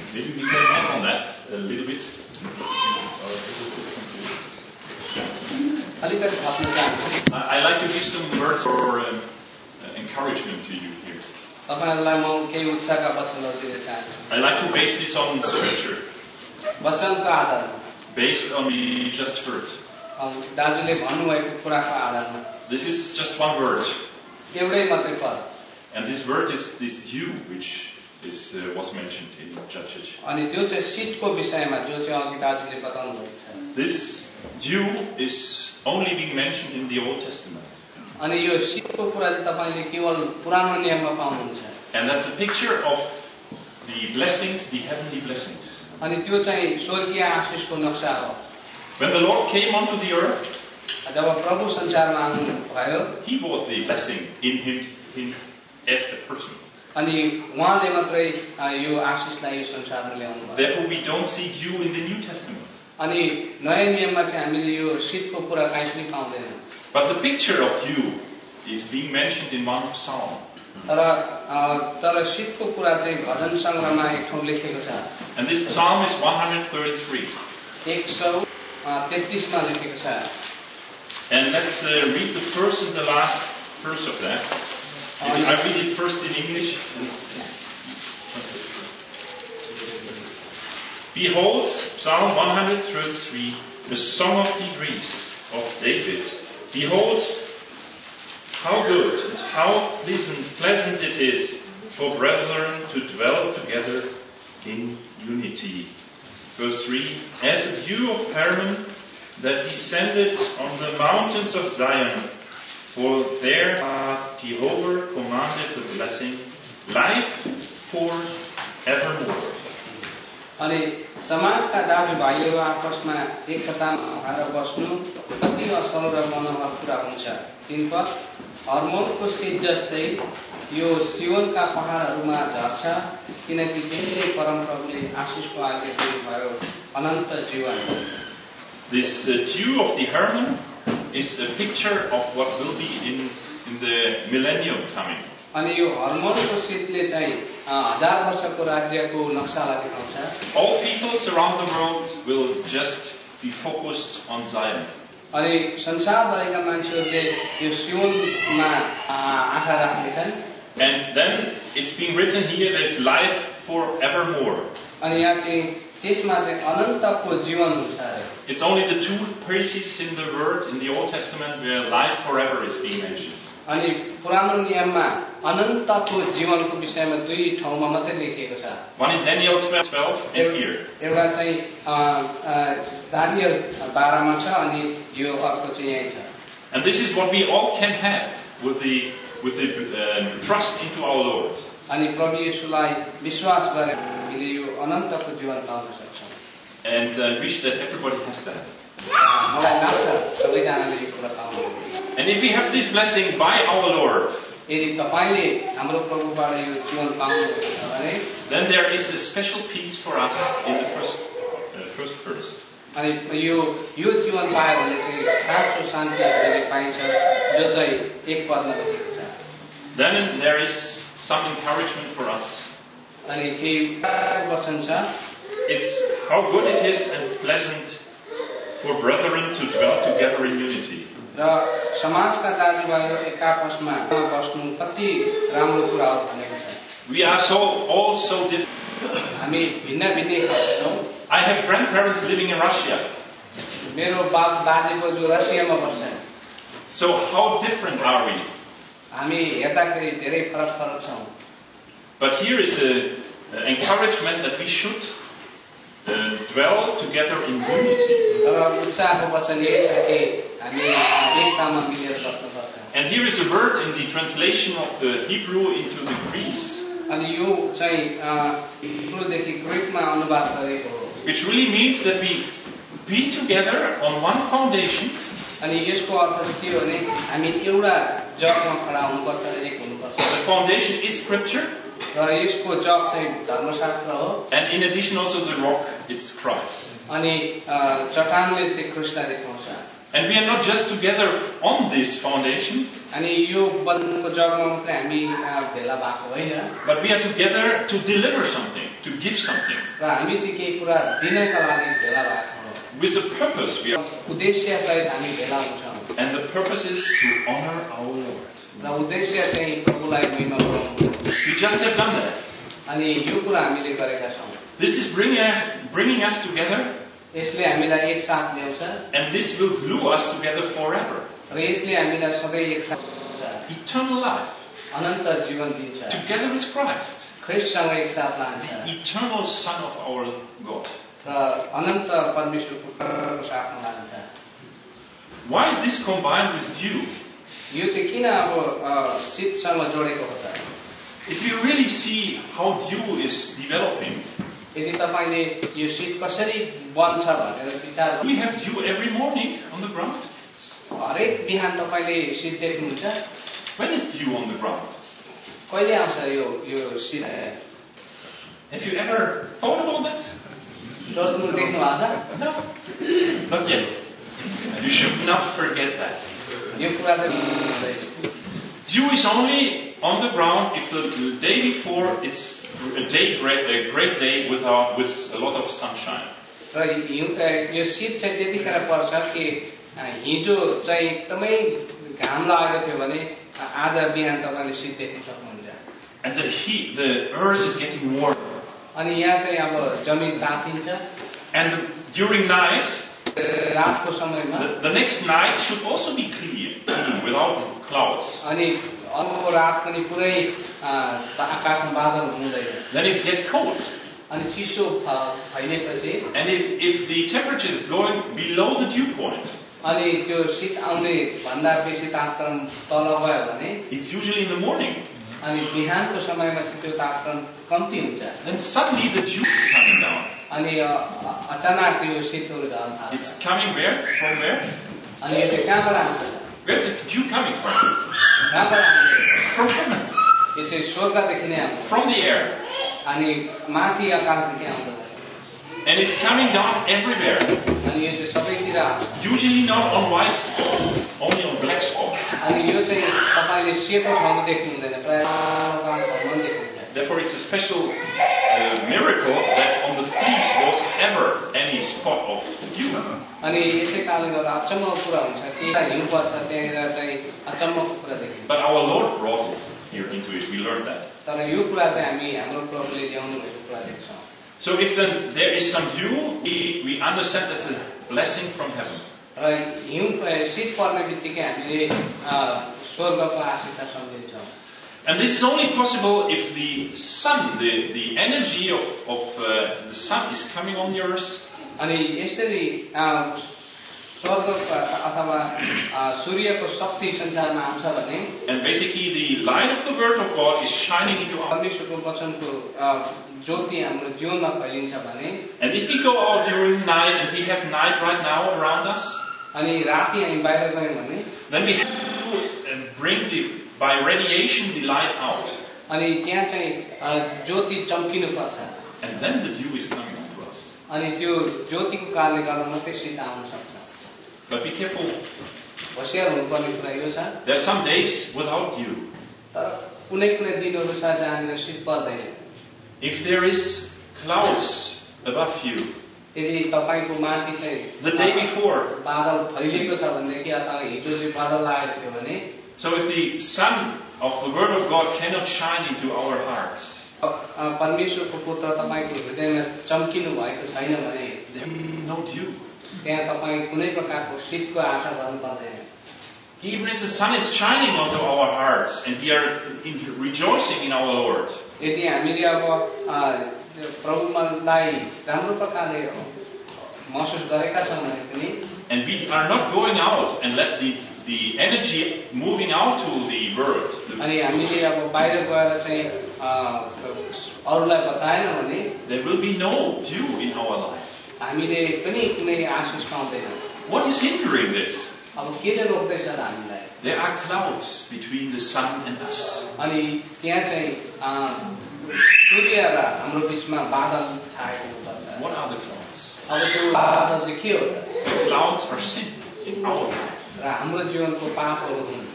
Maybe we can add on that a little bit. I like to give some words for encouragement to you here. I like to base this on scripture. Based on what we just heard. This is just one word. And this word is this dew, which was mentioned in Judges. This dew is only being mentioned in the Old Testament. And that's a picture of the blessings, the heavenly blessings. When the Lord came onto the earth, He brought the blessing in him as a person. Therefore we don't see dew in the New Testament. But the picture of dew is being mentioned in one psalm. And this psalm is 133. And let's read the first and the last verse of that. I read it first in English. Behold, Psalm 133, the Song of Degrees of David. Behold, how good, how pleasant it is for brethren to dwell together in unity. Verse 3, as a dew of Hermon that descended on the mountains of Zion, for there hath Jehovah commanded the blessing, life for evermore. अनि समाजका दाजुभाइहरू आपसमा एकतामा भएर बस्नु कति असल र मनोहर कुरा हुन्छ। 3 पद, हर्मोनको शीत जस्तै यो सियोनका पहाडहरूमा झर्छ, किनकि त्यसले परमप्रभुले आशीषको आज्ञा दिनुभयो, अनन्त जीवन। This dew of the Hermon is a picture of what will be in the millennium coming. अनि यो हर्मोनको शीतले चाहिँ 1000 वर्षको राज्यको नक्सालाई देखाउँछ। All peoples around the world will just be focused on Zion. अनि संसारभरिका मान्छेहरूले यो सियोनमा आशा राख्नेछन्। And then it's being written here as life forevermore. अनि यहाँ चाहिँ त्यसमा चाहिँ अनन्तको जीवन हुन्छ। It's only the 2 places in the word in the Old Testament where life forever is being mentioned. अनि पुरानो नियममा अनन्तको जीवनको विषयमा 2 ठाउँमा मात्रै लेखिएको छ। One in Daniel 12 and here. एउटा चाहिँ दानियल 12 मा छ अनि यो अर्को चाहिँ यही छ। And this is what we all can have with the trust into our Lord. अनि प्रभु येशूलाई विश्वास गरे हामीले यो अनन्तको जीवन पाउन सक्छौं। And I wish that everybody has that. मलाई लाग्छ सबैजनाले यो कुरा पाउनु। And if we have this blessing by our Lord, यदि तपाईले हाम्रो प्रभुबाट यो जीवन पाउनुहुन्छ भने then there is a special peace for us in the first verse. अनि यो जीवन पायो भने चाहिँ साँचो शान्ति हामीले पाइन्छ जो चाहिँ 1 पदमा लेखिएको छ। Then there is some encouragement for us. अनि के वचन छ? It's how good it is and pleasant for brethren to dwell together in unity. र समाजका दाजुभाइहरू एकापसमा बस्नु कति राम्रो कुरा हो भनेको छ। We are all so different. हामी भिन्न छौं। I have grandparents living in Russia. मेरो बाप बाजेको जो रसियामा बस्छन्। So how different are we? हामी हेर्दाखेरि धेरै फरक छौं। But here is an encouragement that we should dwell together in unity. And here is a word in the translation of the Hebrew into the Greek, which really means that we be together on one foundation. The foundation is Scripture. And in addition also the rock, it's Christ. And we are not just together on this foundation, but we are together to deliver something, to give something. र हामी चाहिँ केही कुरा दिनका लागि भेला भएका हौँ। With a purpose we are. उद्देश्य सहित हामी भेला हुन्छौँ। And the purpose is to honor our Lord. र उद्देश्य चाहिँ प्रभुलाई महिमा गराउनु। We just have done that. अनि यो कुरा हामीले गरेका छौँ। This is bringing us together. यसले हामीलाई एक साथ ल्याउँछ। And this will glue us together forever. र यसले हामीलाई सधैँ एक साथ Eternal life. अनन्त जीवन दिन्छ। Together with Christ. ख्रीष्टसँग एक साथ लान्छ। Eternal Son of our God. र अनन्त परमेश्वरको साथमा लान्छ। Why is this combined with dew? यो चाहिँ किन अब शीतसँग जोडेको हो त? If you really see how dew is developing, यदि तपाईले यो शीत कसरी बन्छ भनेर विचार we have dew every morning on the ground. हरेक बिहान तपाईले शीत देख्नुहुन्छ। When is dew on the ground? कहिले आउँछ यो शीत? Have you ever thought about that? सोच्नु देख्नु भएको छ? No, not yet. You should not forget that. यो कुरा त Dew is only on the ground if the day before it's a great day with a lot of sunshine. र यो शीत चाहिँ त्यतिखेर पर्छ कि हिजो चाहिँ एकदमै घाम लागेको थियो भने आज बिहान तपाईले शीत देख्न सक्नुहुन्छ। And the earth is getting warm. अनि यहाँ चाहिँ अब जमिन तातिन्छ। And during night, रातको समयमा the next night should also be clean without clouds. अनि अर्को रात पनि पुरै आकाशमा बादल हुँदैन। Then it gets cold. अनि चिसो फैलेपछि And if the temperature is going below the dew point, अनि त्यो शीत आउने भन्दा बेसी तापक्रम तल गयो भने it's usually in the morning. अनि बिहानको समयमा चाहिँ त्यो तापक्रम कम्ती हुन्छ। Then suddenly the dew is coming down. अनि अचानक यो शीतहरू झर्न थाल्छ। It's coming where? From where? अनि यो चाहिँ कहाँबाट आउँछ? Where's the dew coming from? कहाँबाट आउँछ? From heaven. यो चाहिँ स्वर्गदेखि नै आउँछ। From the air. अनि माथि आकाशदेखि आउँछ। And it's coming down everywhere. अनि यो चाहिँ सबैतिर आउँछ। Usually not on white spots, only on black spots. अनि यो चाहिँ तपाईले सेतो ठाउँमा देख्नु हुँदैन, प्राय कालो ठाउँमा देख्नुहुन्छ। Therefore it's a special miracle that on the fleece was ever any spot of dew. अनि यसै कारणले गर्दा अचम्मको कुरा हुन्छ कि हिउँ पर्छ त्यहाँनिर चाहिँ अचम्मको कुरा देखिन्छ। But our Lord brought it here into it. We learned that. तर यो कुरा चाहिँ हामी हाम्रो प्रभुले ल्याउनु भएको कुरा देख्छौँ। So if there is some dew, we understand that's a blessing from heaven. र हिउँ शीत पर्ने बित्तिकै हामीले स्वर्गको आशीर्वाद सम्झिन्छौँ। And this is only possible if the sun, the energy of the sun is coming on the earth. अनि यसरी स्वर्ग अथवा सूर्यको शक्ति संसारमा आउँछ भने And basically the light of the word of God is shining into our. परमेश्वरको वचनको ज्योति हाम्रो जीवनमा फैलिन्छ भने And if we go out during night, and we have night right now around us, अनि राति हामी बाहिर गयौँ भने then we have to bring by radiation the light out. अनि त्यहाँ चाहिँ ज्योति चम्किनु पर्छ। And then the dew is coming onto us. अनि त्यो ज्योतिको कारणले गर्दा मात्रै शीत आउन सक्छ। But be careful. होशियार हुनुपर्ने कुरा यो छ। There are some days without dew. तर कुनै कुनै दिनहरू छ जहाँनिर शीत पर्दैन। If there is clouds above you, यदि तपाईको माथि चाहिँ the day before, बादल फैलिएको छ भनेदेखि अथवा हिजो चाहिँ बादल लागेको थियो भने so if the sun of the word of God cannot shine into our hearts, परमेश्वरको पुत्र तपाईको हृदयमा चम्किनु भएको छैन भने there will be no dew. त्यहाँ तपाईँ कुनै प्रकारको शीतको आशा गर्नु पर्दैन। Even if the sun is shining onto our hearts and we are rejoicing in our Lord, यदि हामीले अब प्रभुलाई राम्रो प्रकारले महसुस गरेका छौँ भने पनि and we are not going out and let the energy moving out to the world, अनि हामीले अब बाहिर गएर चाहिँ अरूलाई बताएन भने there will be no dew in our life. हामीले पनि कुनै आशिष पाउँदैन। What is hindering this? अब केले रोक्दैछ र हामीलाई? There are clouds between the sun and us. अनि त्यहाँ चाहिँ सूर्य र हाम्रो बीचमा बादल छाएको हुन्छ। What are the clouds? अब त्यो बादल चाहिँ के हो त? The clouds are sin in our life. र हाम्रो जीवनको पापहरू हुन्।